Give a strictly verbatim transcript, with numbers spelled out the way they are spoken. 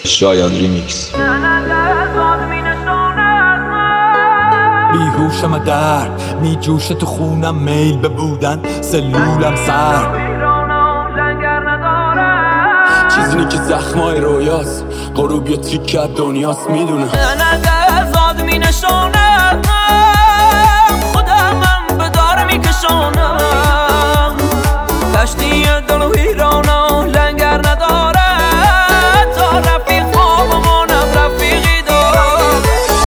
شاید ریمیکس. بیهوشم درد می جوشه تو خونم، میل به بودن سلولم سر. چیزی که زخمای رویاست، غروب یه تیکه دنیاست میدونم. نه زاد می نشانم، خودم هم به دار می کشانم.